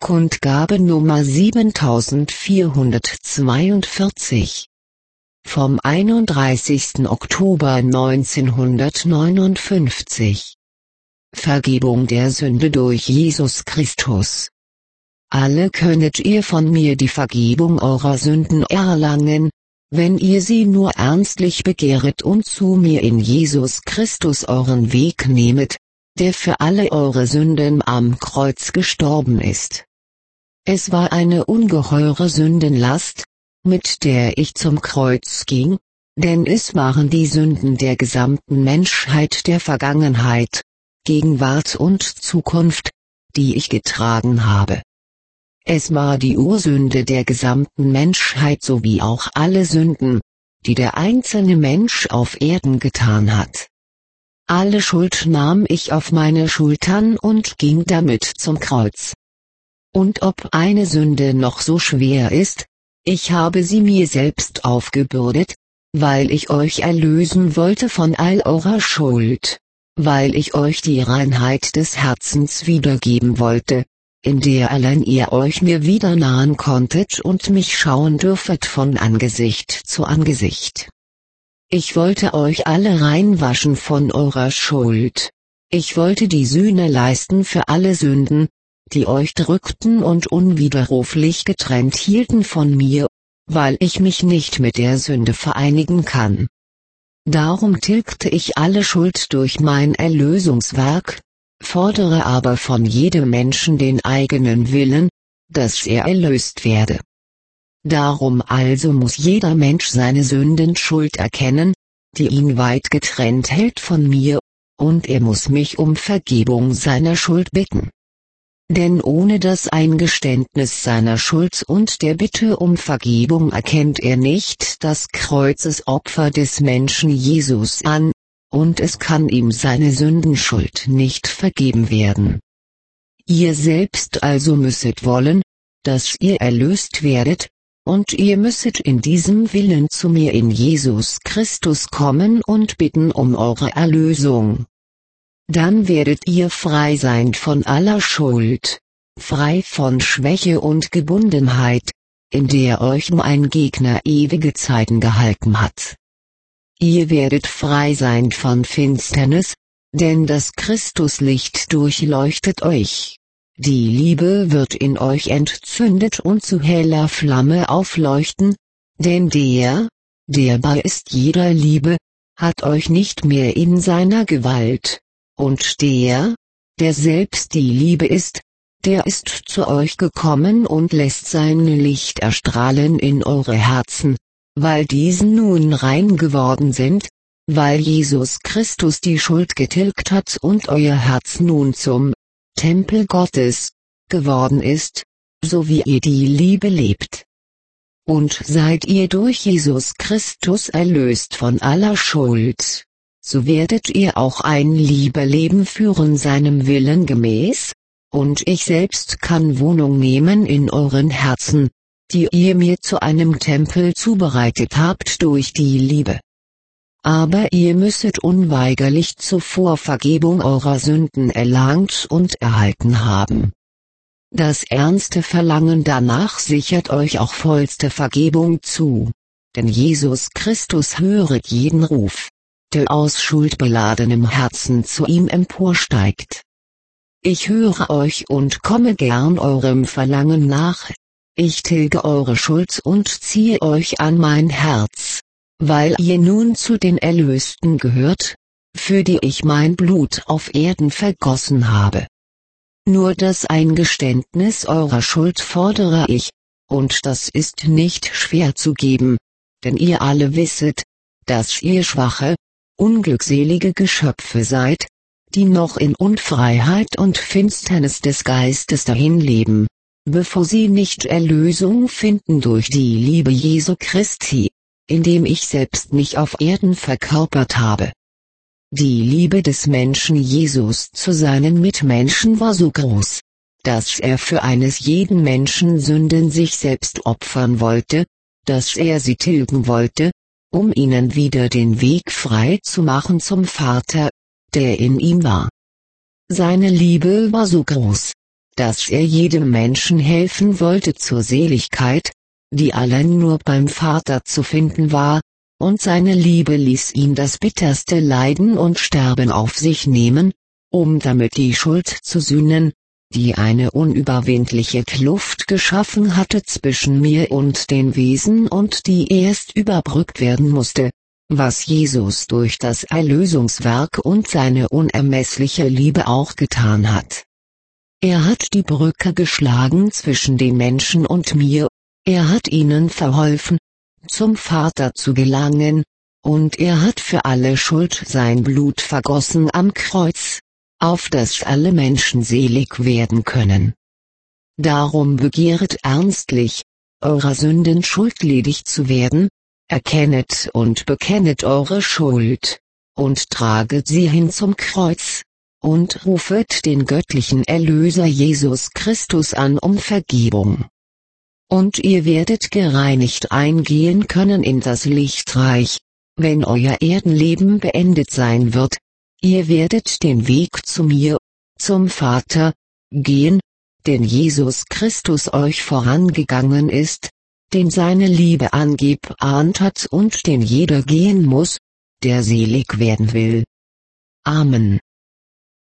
Kundgabe Nummer 7442 vom 31. Oktober 1959. Vergebung der Sünde durch Jesus Christus. Alle könnet ihr von mir die Vergebung eurer Sünden erlangen, wenn ihr sie nur ernstlich begehret und zu mir in Jesus Christus euren Weg nehmet, der für alle eure Sünden am Kreuz gestorben ist. Es war eine ungeheure Sündenlast, mit der ich zum Kreuz ging, denn es waren die Sünden der gesamten Menschheit der Vergangenheit, Gegenwart und Zukunft, die ich getragen habe. Es war die Ursünde der gesamten Menschheit sowie auch alle Sünden, die der einzelne Mensch auf Erden getan hat. Alle Schuld nahm ich auf meine Schultern und ging damit zum Kreuz. Und ob eine Sünde noch so schwer ist, ich habe sie mir selbst aufgebürdet, weil ich euch erlösen wollte von all eurer Schuld, weil ich euch die Reinheit des Herzens wiedergeben wollte, in der allein ihr euch mir wieder nahen konntet und mich schauen dürfet von Angesicht zu Angesicht. Ich wollte euch alle reinwaschen von eurer Schuld. Ich wollte die Sühne leisten für alle Sünden, die euch drückten und unwiderruflich getrennt hielten von mir, weil ich mich nicht mit der Sünde vereinigen kann. Darum tilgte ich alle Schuld durch mein Erlösungswerk, fordere aber von jedem Menschen den eigenen Willen, dass er erlöst werde. Darum also muss jeder Mensch seine Sündenschuld erkennen, die ihn weit getrennt hält von mir, und er muss mich um Vergebung seiner Schuld bitten. Denn ohne das Eingeständnis seiner Schuld und der Bitte um Vergebung erkennt er nicht das Kreuzesopfer des Menschen Jesus an, und es kann ihm seine Sündenschuld nicht vergeben werden. Ihr selbst also müsset wollen, dass ihr erlöst werdet, und ihr müsset in diesem Willen zu mir in Jesus Christus kommen und bitten um eure Erlösung. Dann werdet ihr frei sein von aller Schuld, frei von Schwäche und Gebundenheit, in der euch mein Gegner ewige Zeiten gehalten hat. Ihr werdet frei sein von Finsternis, denn das Christuslicht durchleuchtet euch. Die Liebe wird in euch entzündet und zu heller Flamme aufleuchten, denn der bei ist jeder Liebe, hat euch nicht mehr in seiner Gewalt. Und der selbst die Liebe ist, der ist zu euch gekommen und lässt sein Licht erstrahlen in eure Herzen, weil diesen nun rein geworden sind, weil Jesus Christus die Schuld getilgt hat und euer Herz nun zum Tempel Gottes geworden ist, so wie ihr die Liebe lebt. Und seid ihr durch Jesus Christus erlöst von aller Schuld, so werdet ihr auch ein Liebeleben führen seinem Willen gemäß, und ich selbst kann Wohnung nehmen in euren Herzen, die ihr mir zu einem Tempel zubereitet habt durch die Liebe. Aber ihr müsset unweigerlich zuvor Vergebung eurer Sünden erlangt und erhalten haben. Das ernste Verlangen danach sichert euch auch vollste Vergebung zu, denn Jesus Christus höret jeden Ruf, der aus schuldbeladenem Herzen zu ihm emporsteigt. Ich höre euch und komme gern eurem Verlangen nach, ich tilge eure Schuld und ziehe euch an mein Herz, weil ihr nun zu den Erlösten gehört, für die ich mein Blut auf Erden vergossen habe. Nur das Eingeständnis eurer Schuld fordere ich, und das ist nicht schwer zu geben, denn ihr alle wisset, dass ihr schwache, unglückselige Geschöpfe seid, die noch in Unfreiheit und Finsternis des Geistes dahinleben, bevor sie nicht Erlösung finden durch die Liebe Jesu Christi, indem ich selbst mich auf Erden verkörpert habe. Die Liebe des Menschen Jesus zu seinen Mitmenschen war so groß, dass er für eines jeden Menschen Sünden sich selbst opfern wollte, dass er sie tilgen wollte, um ihnen wieder den Weg frei zu machen zum Vater, der in ihm war. Seine Liebe war so groß, dass er jedem Menschen helfen wollte zur Seligkeit, die allein nur beim Vater zu finden war, und seine Liebe ließ ihn das bitterste Leiden und Sterben auf sich nehmen, um damit die Schuld zu sühnen, die eine unüberwindliche Kluft geschaffen hatte zwischen mir und den Wesen und die erst überbrückt werden musste, was Jesus durch das Erlösungswerk und seine unermessliche Liebe auch getan hat. Er hat die Brücke geschlagen zwischen den Menschen und mir, er hat ihnen verholfen, zum Vater zu gelangen, und er hat für alle Schuld sein Blut vergossen am Kreuz, auf das alle Menschen selig werden können. Darum begehret ernstlich, eurer Sünden schuldledig zu werden, erkennet und bekennet eure Schuld, und traget sie hin zum Kreuz, und rufet den göttlichen Erlöser Jesus Christus an um Vergebung. Und ihr werdet gereinigt eingehen können in das Lichtreich, wenn euer Erdenleben beendet sein wird. Ihr werdet den Weg zu mir, zum Vater, gehen, den Jesus Christus euch vorangegangen ist, den seine Liebe angebahnt hat und den jeder gehen muss, der selig werden will. Amen.